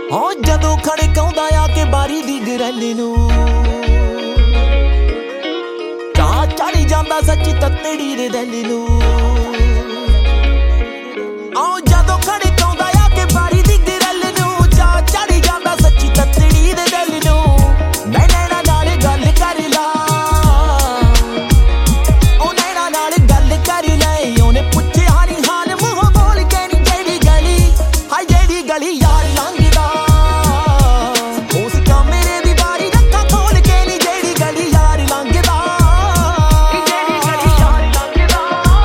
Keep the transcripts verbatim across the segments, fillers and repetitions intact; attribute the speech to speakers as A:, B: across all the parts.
A: ਹਾਂ ਜਦੋਂ ਖੜਕਾਉਂਦਾ ਆ ਕੇ ਬਾਰੀ ਦੀ ਗਰੈਲ ਨੂੰ ਚਾਹ ਚੜੀ ਜਾਂਦਾ ਸੱਚੀ ਤੱਤੜੀ ਦੇ ਦਿਲ ਨੂੰ ਆਹ ਜਦੋਂ ਖੜਕਾਉਂਦਾ ਆ ਕੇ ਬਾਰੀ ਦੀ ਗਰੈਲ ਨੂੰ ਚਾਹ ਚੜੀ ਜਾਂਦਾ ਸੱਚੀ ਤੱਤੜੀ ਦੇ ਦਿਲ ਨੂੰ ਮੈਂ ਨੈਣਾ ਨਾਲ ਗੱਲ ਕਰ ਲਾ ਉਹ ਨੈਣਾ ਨਾਲ ਗੱਲ ਕਰ ਲੈ ਉਹਨੇ ਪੁੱਛਿਆ ਨੀ ਹਾਲ ਮੂੰਹ ਬੋਲ ਕੇ ਨੀ ਜਿਹੜੀ ਗਲੀ ਹਾਏ ਜਿਹੜੀ ਗਲੀ ਯਾਰ ਲੰਘਦਾ ਉਸ ਕਮਰੇ ਦੀ ਬਾਰੀ ਰੱਖਾਂ ਖੋਲ ਕੇ ਨੀ ਜਿਹੜੀ ਗਲੀ ਯਾਰ ਲੰਘਦਾ ਜਿਹੜੀ ਗਲੀ ਯਾਰ ਲੰਘਦਾ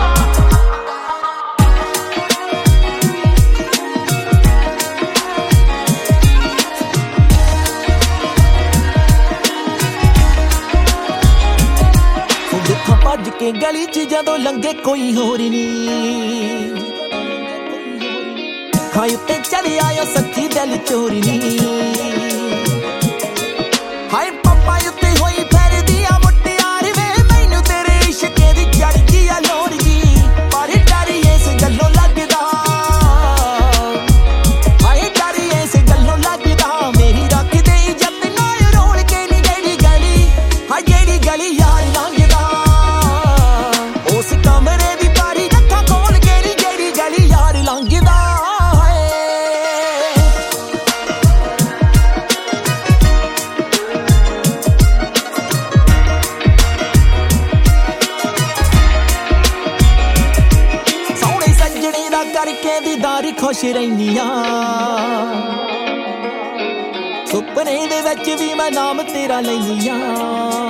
A: ਦੇਖਾਂ ਭੱਜ ਕੇ ਗਲੀ 'ਚ ਜਦੋਂ ਲੰਘੇ ਕੋਈ ਹੋਰ ਨੀ ਖਾਈ ਉੱਤੇ ਚੜ੍ਹ ਆਇਆ ਸੱਚੀ ਦਿਲ ਚੋਰੀ ਨੀ ਹਾਏ ਪਾਪਾ ਉੱਤੇ ਹੋਈ ਫਿਰਦੀ ਆ ਮੁਟਿਆਰ ਵੇ ਮੈਨੂੰ ਤੇਰੇ ਇਸ਼ਕੇ ਦੀ ਚੜ੍ਹਦੀ ਆ ਲੋੜ ਜੀ ਪਰ ਡਰ ਇਸ ਗੱਲੋਂ ਲੱਗਦਾ ਹਾਏ ਡਰ ਇਸ ਗੱਲੋਂ ਲੱਗਦਾ ਮੇਰੀ ਰੱਖਦੇ ਇੱਜ਼ਤ ਨਾਲ ਰੋਲ ਕੇ ਨੀ ਜਿਹੜੀ ਗਲੀ ਹਾਏ ਜਿਹੜੀ ਗਲੀ ਯਾਰ ਲੰਘਦਾ ਉਸ ਕਮਰੇ ਦੀ ਬਾਰੀ ਰੱਖਾਂ ਖੋਲ ਕੇ ਨੀ ਜਿਹੜੀ ਗਲੀ ਯਾਰ ਲੰਘਦਾ ਕਰਕੇ ਦੀਦਾਰ ਖੁਸ਼ ਰਹਿੰਦੀਆਂ ਸੁਪਨੇ ਦੇ ਵਿੱਚ ਵੀ ਮੈਂ ਨਾਮ ਤੇਰਾ ਲੈਂਦੀਆਂ